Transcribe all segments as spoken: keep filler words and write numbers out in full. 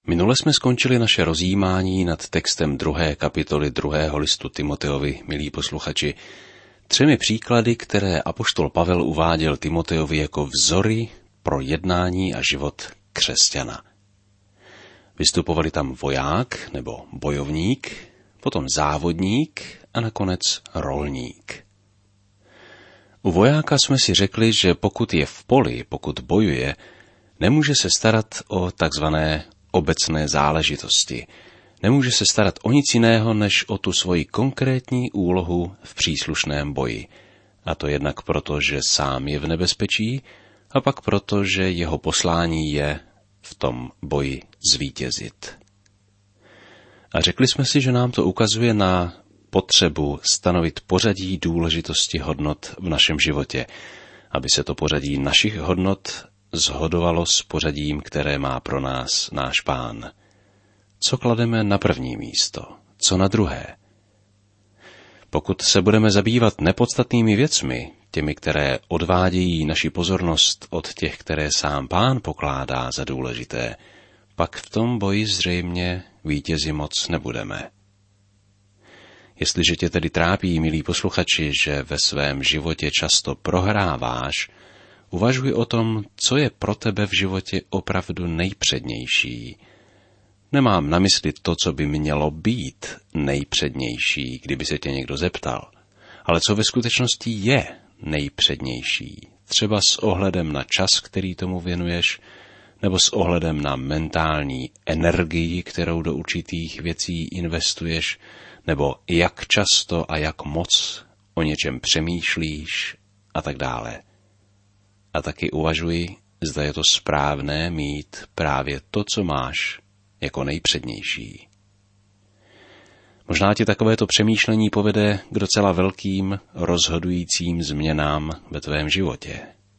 Minule jsme skončili naše rozjímání nad textem druhé kapitoly druhého listu Timoteovi, milí posluchači, třemi příklady, které apoštol Pavel uváděl Timoteovi jako vzory pro jednání a život křesťana. Vystupovali tam voják nebo bojovník, potom závodník a nakonec rolník. U vojáka jsme si řekli, že pokud je v poli, pokud bojuje, nemůže se starat o takzvané obecné záležitosti. Nemůže se starat o nic jiného, než o tu svoji konkrétní úlohu v příslušném boji. A to jednak proto, že sám je v nebezpečí, a pak proto, že jeho poslání je v tom boji zvítězit. A řekli jsme si, že nám to ukazuje na potřebu stanovit pořadí důležitosti hodnot v našem životě, aby se to pořadí našich hodnot shodovalo s pořadím, které má pro nás náš Pán. Co klademe na první místo, co na druhé? Pokud se budeme zabývat nepodstatnými věcmi, těmi, které odvádějí naši pozornost od těch, které sám Pán pokládá za důležité, pak v tom boji zřejmě vítězi moc nebudeme. Jestliže tě tedy trápí, milí posluchači, že ve svém životě často prohráváš, uvažuj o tom, co je pro tebe v životě opravdu nejpřednější. Nemám na mysli to, co by mělo být nejpřednější, kdyby se tě někdo zeptal, ale co ve skutečnosti je nejpřednější, třeba s ohledem na čas, který tomu věnuješ, nebo s ohledem na mentální energii, kterou do určitých věcí investuješ, nebo jak často a jak moc o něčem přemýšlíš a tak dále. A taky uvažuji, zda je to správné mít právě to, co máš, jako nejpřednější. Možná tě takovéto přemýšlení povede k docela velkým rozhodujícím změnám ve tvém životě.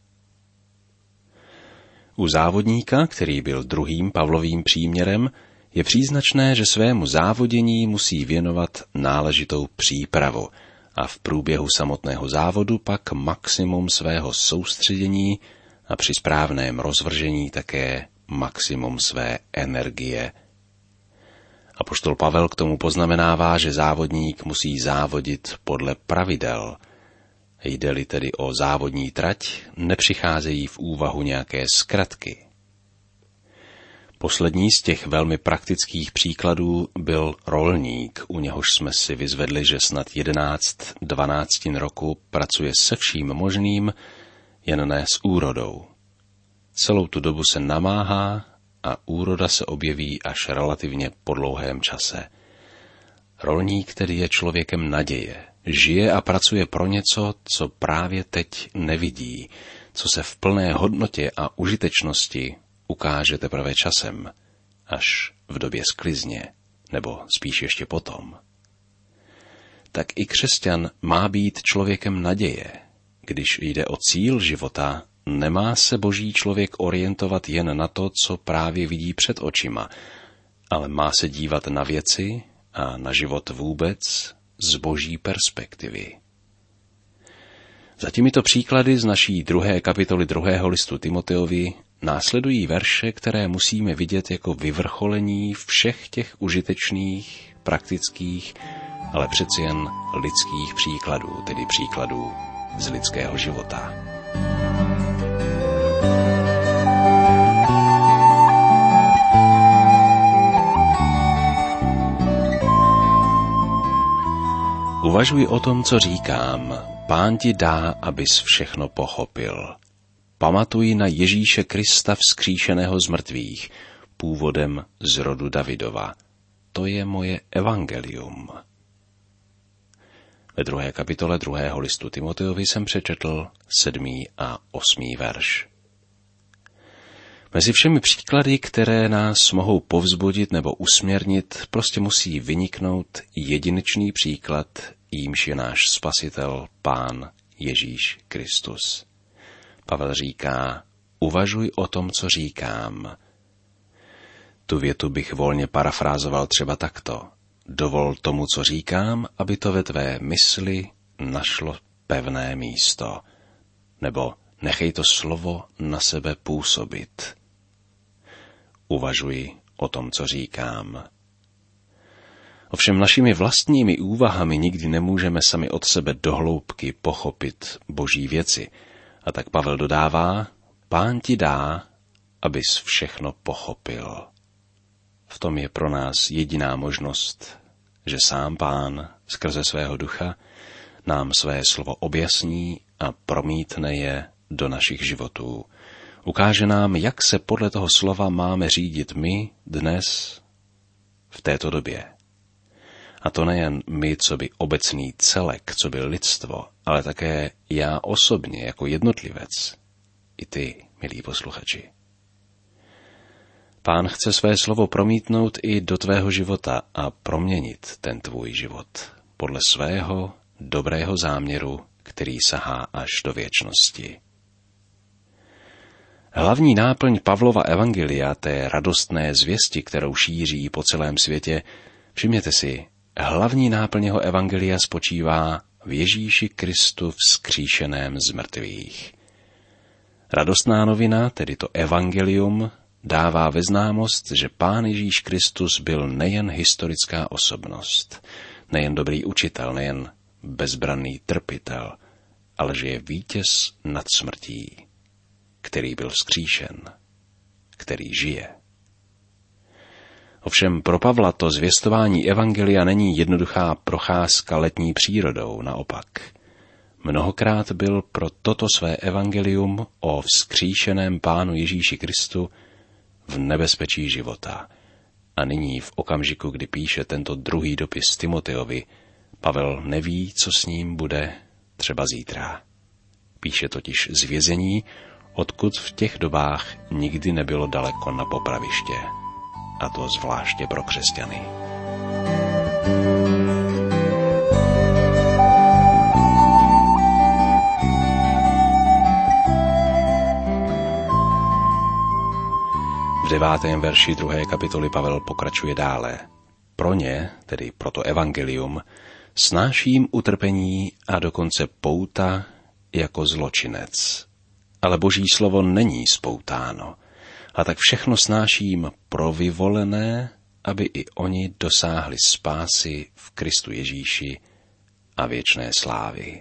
U závodníka, který byl druhým Pavlovým příměrem, je příznačné, že svému závodění musí věnovat náležitou přípravu a v průběhu samotného závodu pak maximum svého soustředění a při správném rozvržení také maximum své energie. Apoštol Pavel k tomu poznamenává, že závodník musí závodit podle pravidel. Jde-li tedy o závodní trať, nepřicházejí v úvahu nějaké zkratky. Poslední z těch velmi praktických příkladů byl rolník, u něhož jsme si vyzvedli, že snad jedenáct dvanáctin roku pracuje se vším možným, jen ne s úrodou. Celou tu dobu se namáhá a úroda se objeví až relativně po dlouhém čase. Rolník tedy je člověkem naděje, žije a pracuje pro něco, co právě teď nevidí, co se v plné hodnotě a užitečnosti ukáže teprve časem, až v době sklizně, nebo spíš ještě potom. Tak i křesťan má být člověkem naděje. Když jde o cíl života, nemá se boží člověk orientovat jen na to, co právě vidí před očima, ale má se dívat na věci a na život vůbec z boží perspektivy. Za těmito příklady z naší druhé kapitoly druhého listu Timoteovi následují verše, které musíme vidět jako vyvrcholení všech těch užitečných, praktických, ale přeci jen lidských příkladů, tedy příkladů z lidského života. Uvažuj o tom, co říkám. Pán ti dá, abys všechno pochopil. Pamatuj na Ježíše Krista vzkříšeného z mrtvých, původem z rodu Davidova. To je moje evangelium. Ve druhé kapitole druhého listu Timoteovi jsem přečetl sedmý a osmý verš. Mezi všemi příklady, které nás mohou povzbudit nebo usměrnit, prostě musí vyniknout jedinečný příklad, jímž je náš Spasitel, Pán Ježíš Kristus. Pavel říká, uvažuj o tom, co říkám. Tu větu bych volně parafrázoval třeba takto. Dovol tomu, co říkám, aby to ve tvé mysli našlo pevné místo. Nebo nechej to slovo na sebe působit. Uvažuj o tom, co říkám. Ovšem našimi vlastními úvahami nikdy nemůžeme sami od sebe do hloubky pochopit boží věci. A tak Pavel dodává, Pán ti dá, abys všechno pochopil. V tom je pro nás jediná možnost, že sám Pán skrze svého ducha nám své slovo objasní a promítne je do našich životů. Ukáže nám, jak se podle toho slova máme řídit my dnes v této době. A to nejen my, co by obecný celek, co by lidstvo, ale také já osobně jako jednotlivec. I ty, milí posluchači. Pán chce své slovo promítnout i do tvého života a proměnit ten tvůj život podle svého dobrého záměru, který sahá až do věčnosti. Hlavní náplň Pavlova evangelia, té radostné zvěsti, kterou šíří po celém světě, všimněte si, hlavní náplň jeho evangelia spočívá v Ježíši Kristu vzkříšeném z mrtvých. Radostná novina, tedy to evangelium, dává ve známost, že Pán Ježíš Kristus byl nejen historická osobnost, nejen dobrý učitel, nejen bezbranný trpitel, ale že je vítěz nad smrtí, který byl vzkříšen, který žije. Ovšem pro Pavla to zvěstování evangelia není jednoduchá procházka letní přírodou, naopak. Mnohokrát byl pro toto své evangelium o vzkříšeném Pánu Ježíši Kristu v nebezpečí života. A nyní v okamžiku, kdy píše tento druhý dopis Timoteovi, Pavel neví, co s ním bude třeba zítra. Píše totiž z vězení, odkud v těch dobách nikdy nebylo daleko na popraviště. A to zvláště pro křesťany. V devátém verši druhé kapitoly Pavel pokračuje dále. Pro ně, tedy pro to evangelium, snáším utrpení a dokonce pouta jako zločinec. Ale boží slovo není spoutáno. A tak všechno snáším pro vyvolené, aby i oni dosáhli spásy v Kristu Ježíši a věčné slávy.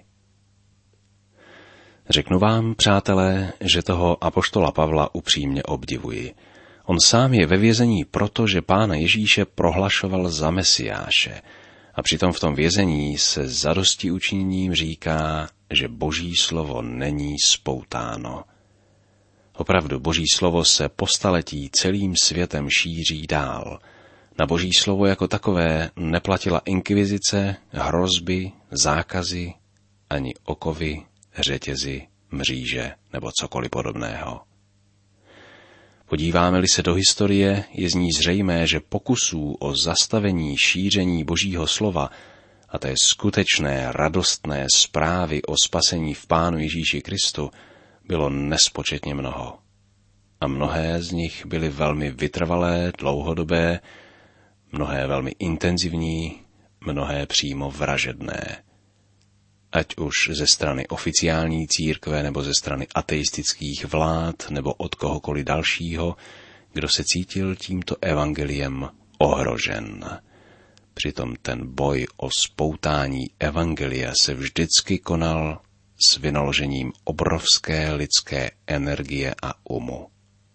Řeknu vám, přátelé, že toho apoštola Pavla upřímně obdivuji. On sám je ve vězení proto, že Pána Ježíše prohlašoval za Mesiáše a přitom v tom vězení se zadostiučiněním říká, že boží slovo není spoutáno. Opravdu, boží slovo se po staletí celým světem šíří dál. Na boží slovo jako takové neplatila inkvizice, hrozby, zákazy, ani okovy, řetězy, mříže nebo cokoliv podobného. Podíváme-li se do historie, je z ní zřejmé, že pokusů o zastavení šíření božího slova a té skutečné radostné zprávy o spasení v Pánu Ježíši Kristu bylo nespočetně mnoho. A mnohé z nich byly velmi vytrvalé, dlouhodobé, mnohé velmi intenzivní, mnohé přímo vražedné. Ať už ze strany oficiální církve, nebo ze strany ateistických vlád, nebo od kohokoliv dalšího, kdo se cítil tímto evangeliem ohrožen. Přitom ten boj o spoutání evangelia se vždycky konal s vynaložením obrovské lidské energie a umu.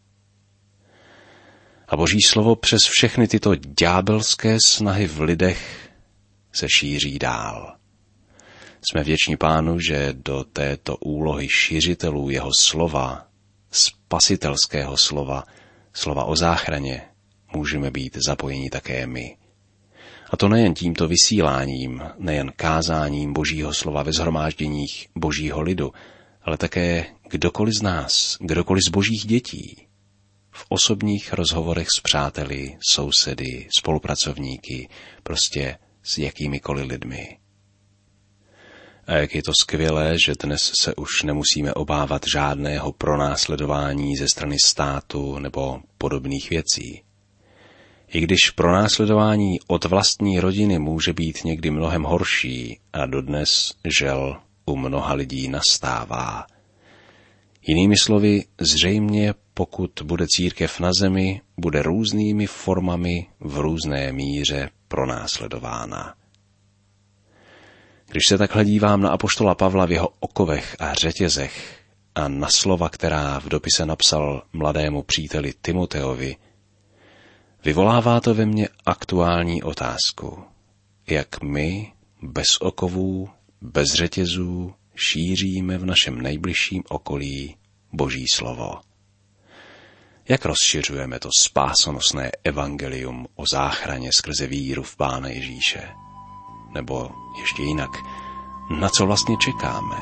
A boží slovo přes všechny tyto ďábelské snahy v lidech se šíří dál. Jsme vděční Pánu, že do této úlohy šiřitelů jeho slova, spasitelského slova, slova o záchraně, můžeme být zapojeni také my. A to nejen tímto vysíláním, nejen kázáním božího slova ve shromážděních božího lidu, ale také kdokoliv z nás, kdokoliv z božích dětí, v osobních rozhovorech s přáteli, sousedy, spolupracovníky, prostě s jakýmikoliv lidmi. A jak je to skvělé, že dnes se už nemusíme obávat žádného pronásledování ze strany státu nebo podobných věcí. I když pronásledování od vlastní rodiny může být někdy mnohem horší a dodnes, žel, u mnoha lidí nastává, Jinými slovy, zřejmě pokud bude církev na zemi, bude různými formami v různé míře pronásledována. Když se takhle dívám na apoštola Pavla v jeho okovech a řetězech a na slova, která v dopise napsal mladému příteli Timoteovi, vyvolává to ve mně aktuální otázku. Jak my, bez okovů, bez řetězů, šíříme v našem nejbližším okolí Boží slovo? Jak rozšiřujeme to spásonosné evangelium o záchraně skrze víru v Pána Ježíše? Nebo ještě jinak, na co vlastně čekáme?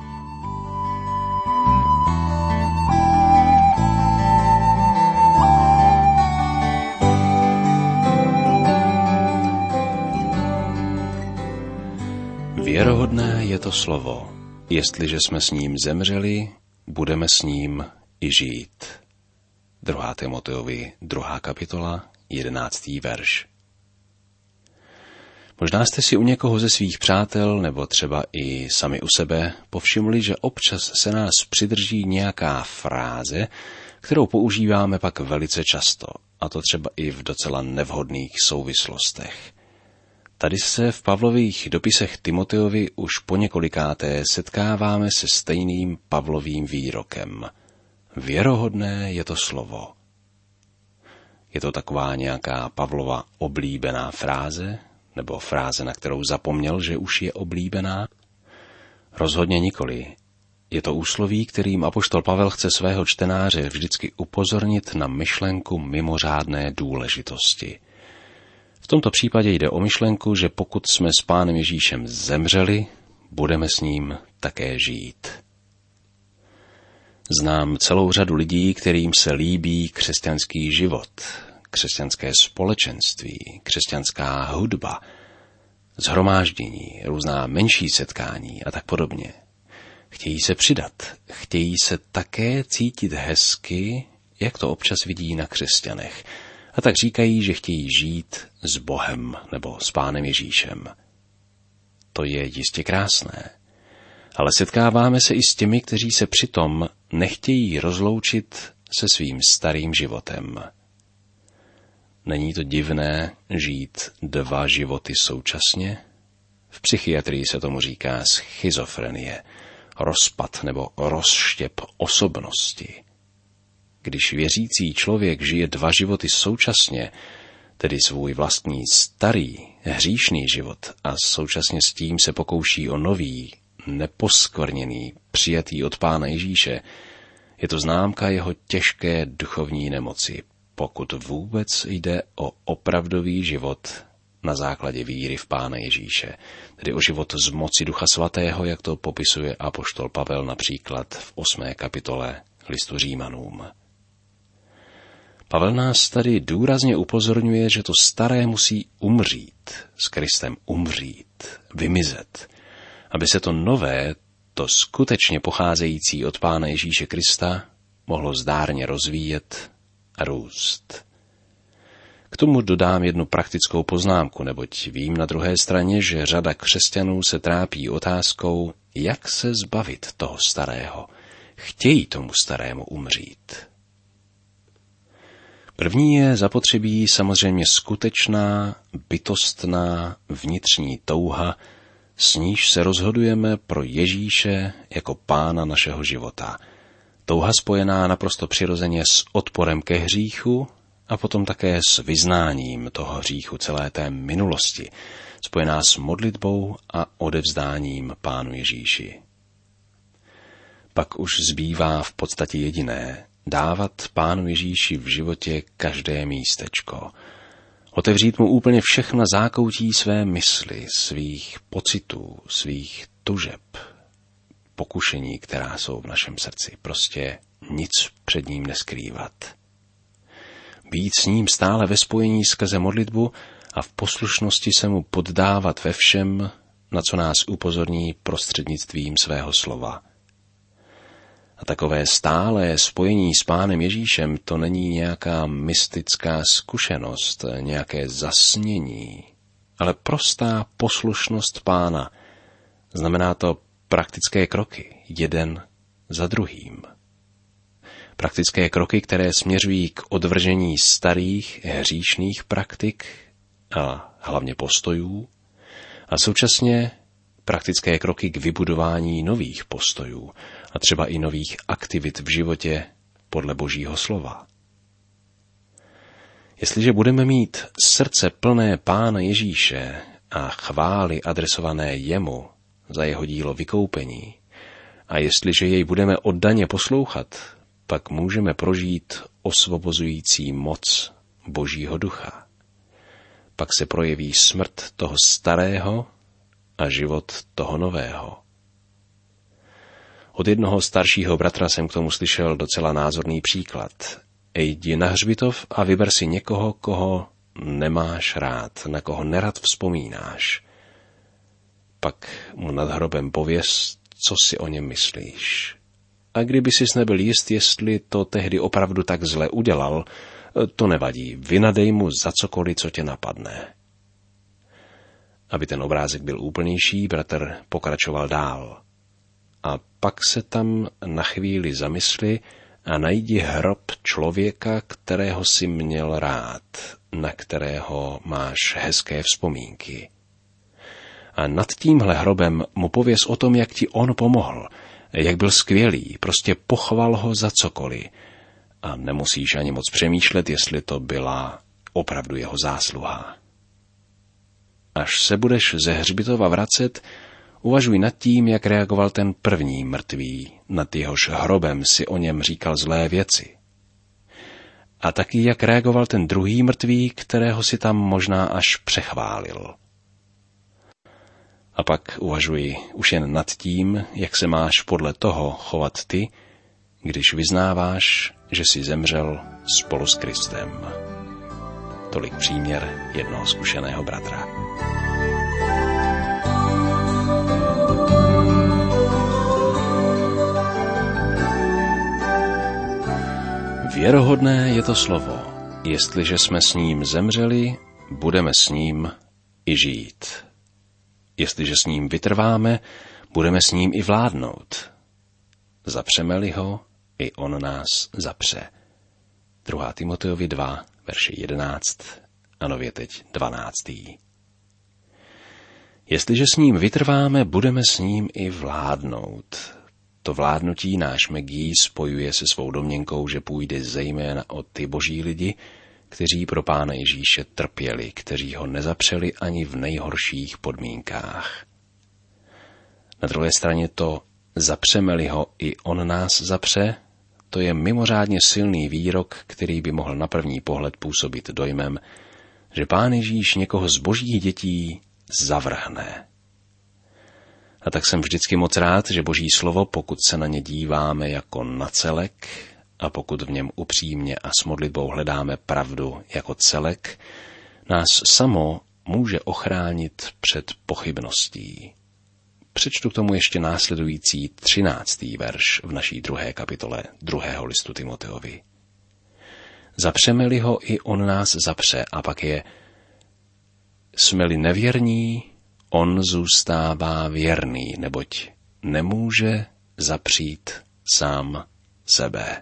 Věrohodné je to slovo. Jestliže jsme s ním zemřeli, budeme s ním i žít. druhá. Timoteovi, druhá kapitola, jedenáctý verš. Možná jste si u někoho ze svých přátel, nebo třeba i sami u sebe, povšimli, že občas se nás přidrží nějaká fráze, kterou používáme pak velice často, a to třeba i v docela nevhodných souvislostech. Tady se v Pavlových dopisech Timoteovi už poněkolikáté setkáváme se stejným Pavlovým výrokem. Věrohodné je to slovo. Je to taková nějaká Pavlova oblíbená fráze, nebo fráze, na kterou zapomněl, že už je oblíbená? Rozhodně nikoli. Je to úsloví, kterým apoštol Pavel chce svého čtenáře vždycky upozornit na myšlenku mimořádné důležitosti. V tomto případě jde o myšlenku, že pokud jsme s Pánem Ježíšem zemřeli, budeme s ním také žít. Znám celou řadu lidí, kterým se líbí křesťanský život, křesťanské společenství, křesťanská hudba, shromáždění, různá menší setkání a tak podobně. Chtějí se přidat, chtějí se také cítit hezky, jak to občas vidí na křesťanech, a tak říkají, že chtějí žít s Bohem nebo s Pánem Ježíšem. To je jistě krásné, ale setkáváme se i s těmi, kteří se přitom nechtějí rozloučit se svým starým životem. Není to divné žít dva životy současně? V psychiatrii se tomu říká schizofrenie, rozpad nebo rozštěp osobnosti. Když věřící člověk žije dva životy současně, tedy svůj vlastní starý, hříšný život a současně s tím se pokouší o nový, neposkvrněný, přijatý od Pána Ježíše, je to známka jeho těžké duchovní nemoci, pokud vůbec jde o opravdový život na základě víry v Pána Ježíše, tedy o život z moci Ducha Svatého, jak to popisuje apoštol Pavel například v osmé kapitole listu Římanům. Pavel nás tady důrazně upozorňuje, že to staré musí umřít, s Kristem umřít, vymizet, aby se to nové, to skutečně pocházející od Pána Ježíše Krista, mohlo zdárně rozvíjet a růst. K tomu dodám jednu praktickou poznámku, neboť vím na druhé straně, že řada křesťanů se trápí otázkou, jak se zbavit toho starého. Chtějí tomu starému umřít. První je zapotřebí samozřejmě skutečná, bytostná, vnitřní touha, s níž se rozhodujeme pro Ježíše jako Pána našeho života. Touha spojená naprosto přirozeně s odporem ke hříchu a potom také s vyznáním toho hříchu celé té minulosti, spojená s modlitbou a odevzdáním Pánu Ježíši. Pak už zbývá v podstatě jediné, dávat Pánu Ježíši v životě každé místečko. Otevřít mu úplně všechna zákoutí své mysli, svých pocitů, svých tužeb, pokušení, která jsou v našem srdci. Prostě nic před ním neskrývat. Být s ním stále ve spojení skrze modlitbu a v poslušnosti se mu poddávat ve všem, na co nás upozorní prostřednictvím svého slova. A takové stálé spojení s Pánem Ježíšem to není nějaká mystická zkušenost, nějaké zasnění, ale prostá poslušnost Pána. Znamená to praktické kroky, jeden za druhým. Praktické kroky, které směřují k odvržení starých hříšných praktik a hlavně postojů a současně praktické kroky k vybudování nových postojů a třeba i nových aktivit v životě podle Božího slova. Jestliže budeme mít srdce plné Pána Ježíše a chvály adresované jemu za jeho dílo vykoupení, a jestliže jej budeme oddaně poslouchat, pak můžeme prožít osvobozující moc Božího ducha. Pak se projeví smrt toho starého a život toho nového. Od jednoho staršího bratra jsem k tomu slyšel docela názorný příklad. Jdi na hřbitov a vyber si někoho, koho nemáš rád, na koho nerad vzpomínáš. Pak mu nad hrobem pověz, co si o něm myslíš. A kdyby sis nebyl jist, jestli to tehdy opravdu tak zle udělal, to nevadí, vynadej mu za cokoliv, co tě napadne. Aby ten obrázek byl úplnější, bratr pokračoval dál. A pak se tam na chvíli zamysli a najdi hrob člověka, kterého si měl rád, na kterého máš hezké vzpomínky. A nad tímhle hrobem mu pověz o tom, jak ti on pomohl, jak byl skvělý, prostě pochval ho za cokoliv. A nemusíš ani moc přemýšlet, jestli to byla opravdu jeho zásluha. Až se budeš ze hřbitova vracet, uvažuj nad tím, jak reagoval ten první mrtvý, nad jehož hrobem si o něm říkal zlé věci. A taky, jak reagoval ten druhý mrtvý, kterého si tam možná až přechválil. A pak uvažuj už jen nad tím, jak se máš podle toho chovat ty, když vyznáváš, že jsi zemřel spolu s Kristem. Tolik příměr jednoho zkušeného bratra. Věrohodné je to slovo. Jestliže jsme s ním zemřeli, budeme s ním i žít. Jestliže s ním vytrváme, budeme s ním i vládnout. Zapřeme-li ho, i on nás zapře. druhá Timotejovi dva, verše jedenáct a nově teď dvanáctý. Jestliže s ním vytrváme, budeme s ním i vládnout. To vládnutí náš Megí spojuje se svou domněnkou, že půjde zejména o ty boží lidi, kteří pro Pána Ježíše trpěli, kteří ho nezapřeli ani v nejhorších podmínkách. Na druhé straně to zapřeme-li ho, i on nás zapře, to je mimořádně silný výrok, který by mohl na první pohled působit dojmem, že Pán Ježíš někoho z božích dětí zavrhne. A tak jsem vždycky moc rád, že Boží slovo, pokud se na ně díváme jako na celek a pokud v něm upřímně a s modlitbou hledáme pravdu jako celek, nás samo může ochránit před pochybností. Přečtu k tomu ještě následující třináctý verš v naší druhé kapitole druhého listu Timoteovi. Zapřeme-li ho, i on nás zapře, a pak je: jsme-li nevěrní, on zůstává věrný, neboť nemůže zapřít sám sebe.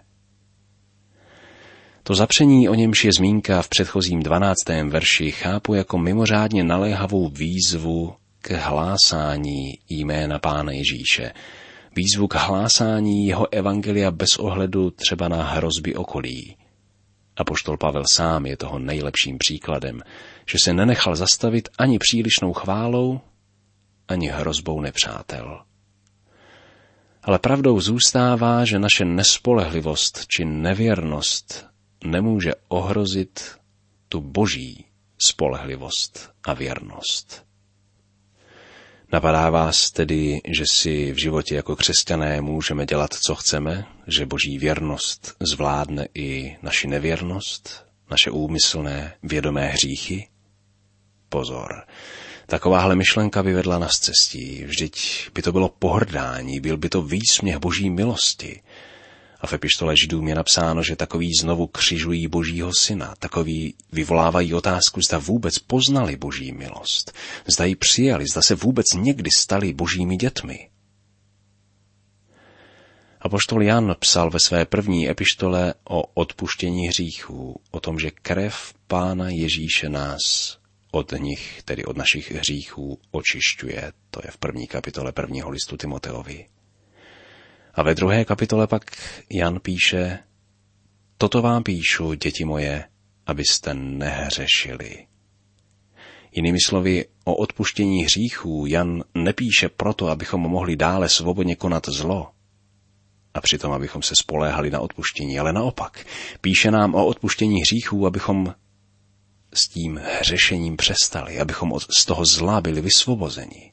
To zapření, o němž je zmínka v předchozím dvanáctém verši, chápu jako mimořádně naléhavou výzvu k hlásání jména Pána Ježíše. Výzvu k hlásání jeho evangelia bez ohledu třeba na hrozby okolí. Apoštol Pavel sám je toho nejlepším příkladem, že se nenechal zastavit ani přílišnou chválou, ani hrozbou nepřátel. Ale pravdou zůstává, že naše nespolehlivost či nevěrnost nemůže ohrozit tu boží spolehlivost a věrnost. Napadá vás tedy, že si v životě jako křesťané můžeme dělat, co chceme, že boží věrnost zvládne i naši nevěrnost, naše úmyslné, vědomé hříchy? Pozor, takováhle myšlenka by vedla na scestí, vždyť by to bylo pohrdání, byl by to výsměch boží milosti. A v epištole Židům je napsáno, že takový znovu křižují božího syna, takový vyvolávají otázku, zda vůbec poznali boží milost, zda ji přijali, zda se vůbec někdy stali božími dětmi. Apoštol Jan psal ve své první epištole o odpuštění hříchů, o tom, že krev Pána Ježíše nás od nich, tedy od našich hříchů, očišťuje. To je v první kapitole prvního listu Timoteovi. A ve druhé kapitole pak Jan píše: Toto vám píšu, děti moje, abyste nehřešili. Jinými slovy, o odpuštění hříchů Jan nepíše proto, abychom mohli dále svobodně konat zlo a přitom abychom se spoléhali na odpuštění, ale naopak, píše nám o odpuštění hříchů, abychom s tím hřešením přestali, abychom z toho zla byli vysvobozeni.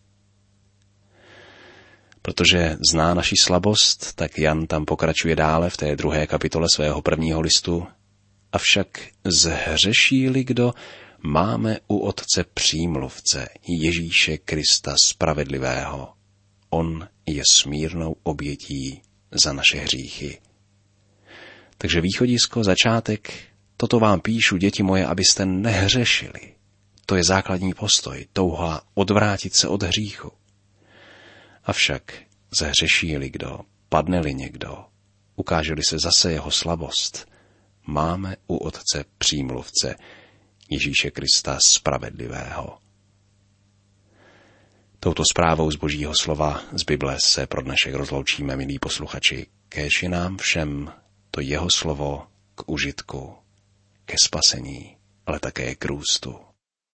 Protože zná naši slabost, tak Jan tam pokračuje dále v té druhé kapitole svého prvního listu. Avšak zhřeší-li kdo, máme u Otce přímluvce, Ježíše Krista spravedlivého. On je smírnou obětí za naše hříchy. Takže východisko, začátek, toto vám píšu, děti moje, abyste nehřešili. To je základní postoj, touha odvrátit se od hříchu. Avšak zhřeší-li kdo, padne-li někdo, ukáže-li se zase jeho slabost, máme u Otce přímluvce, Ježíše Krista spravedlivého. Touto zprávou z Božího slova z Bible se pro dnešek rozloučíme, milí posluchači. Kéž je nám všem to jeho slovo k užitku, ke spasení, ale také k růstu.